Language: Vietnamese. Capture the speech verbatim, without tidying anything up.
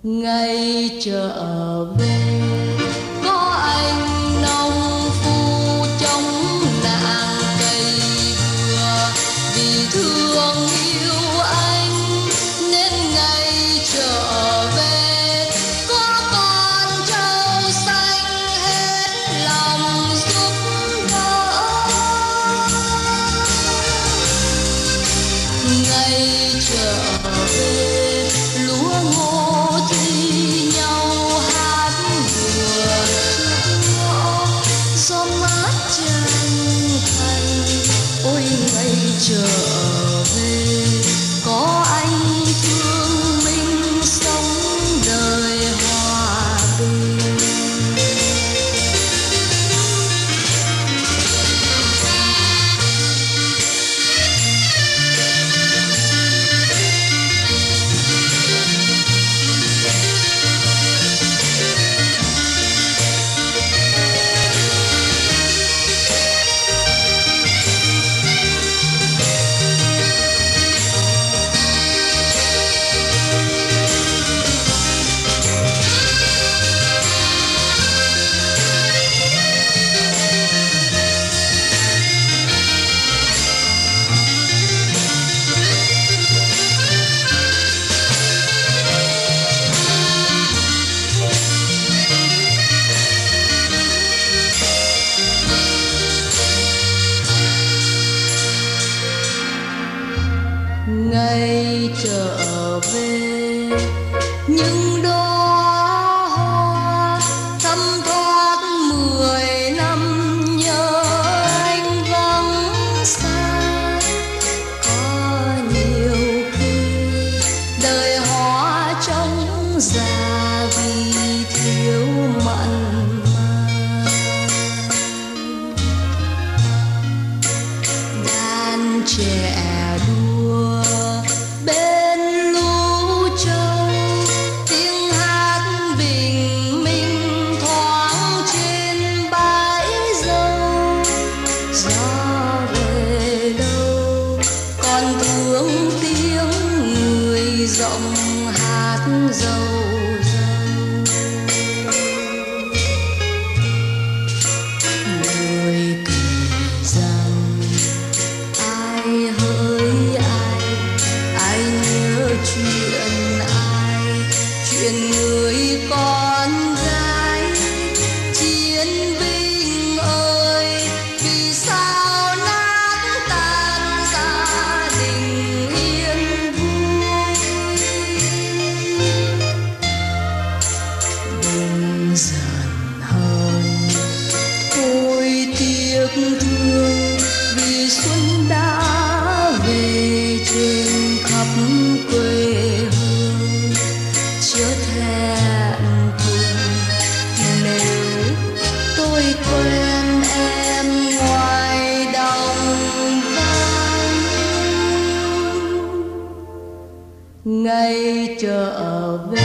ngày trở về có anh nông phu trong nàng cây vừa, vì thương yêu anh nên ngày trở về có con trâu xanh hết lòng giúp đỡ. Ngày trở về lúa ngô thi nhau hát đùa trước ngõ, gió mát trăng thành. Ôi ngày trở về có anh thương mình sống đời hòa bình. Ngày trở về những đóa hoa thắm thoát mười năm nhớ anh vắng xa. Có nhiều khi đời hoa trông già vì thiếu mặn mà. Đàn trẻ đua bên lũ trâu, tiếng hát bình minh thoáng trên bãi dâu. Gió về đâu còn thương tiếng người giọng hát dâu dâu. Người kể rằng ai hỡi ai, ai nhớ chuyện ai, chuyện người con gái chiến binh ơi. Vì sao nát tan gia đình yên vui, đừng giận hờn thôi tiếc thương, vì xuân đã về trên khắp quê hương. Chớ thẹn thùng nếu tôi quen em ngoài đồng vắng. Ngày trở về